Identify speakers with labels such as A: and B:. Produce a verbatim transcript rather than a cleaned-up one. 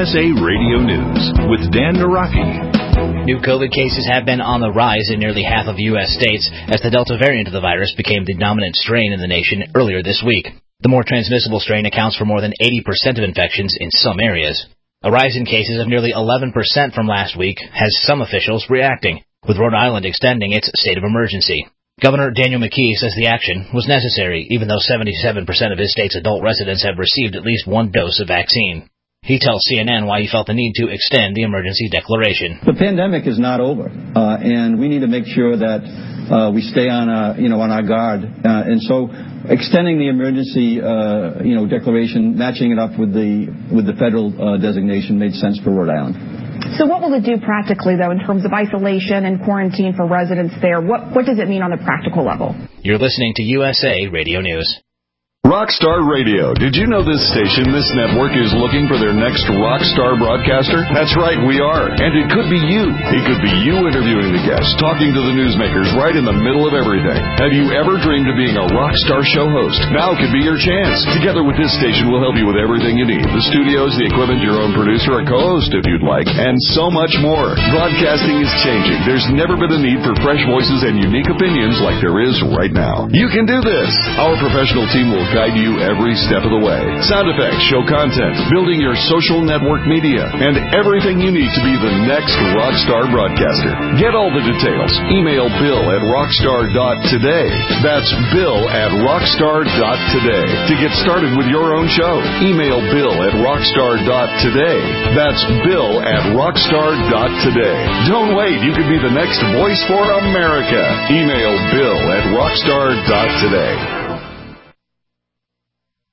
A: S A Radio News with Dan Naraki.
B: New COVID cases have been on the rise in nearly half of U S states as the Delta variant of the virus became the dominant strain in the nation earlier this week. The more transmissible strain accounts for more than eighty percent of infections in some areas. A rise in cases of nearly eleven percent from last week has some officials reacting, with Rhode Island extending its state of emergency. Governor Daniel McKee says the action was necessary, even though seventy-seven percent of his state's adult residents have received at least one dose of vaccine. He tells C N N why he felt the need to extend the emergency declaration.
C: The pandemic is not over, uh, and we need to make sure that uh, we stay on, uh, you know, on our guard. Uh, and so, extending the emergency, uh, you know, declaration, matching it up with the with the federal uh, designation, made sense for Rhode Island.
D: So, what will it do practically, though, in terms of isolation and quarantine for residents there? What what does it mean on the practical level?
B: You're listening to U S A Radio News.
A: Rockstar Radio. Did you know this station, this network, is looking for their next rockstar broadcaster? That's right, we are. And it could be you. It could be you interviewing the guests, talking to the newsmakers right in the middle of everything. Have you ever dreamed of being a rockstar show host? Now could be your chance. Together with this station, we'll help you with everything you need. The studios, the equipment, your own producer, a co-host if you'd like, and so much more. Broadcasting is changing. There's never been a need for fresh voices and unique opinions like there is right now. You can do this. Our professional team will guide you every step of the way. Sound effects, show content, building your social network media, and everything you need to be the next rockstar broadcaster. Get all the details. Email Bill at rockstar dot today. That's Bill at rockstar dot today. To get started with your own show, email Bill at rockstar dot today. That's Bill at rockstar dot today. Don't wait. You could be the next voice for America. Email Bill at rockstar dot today.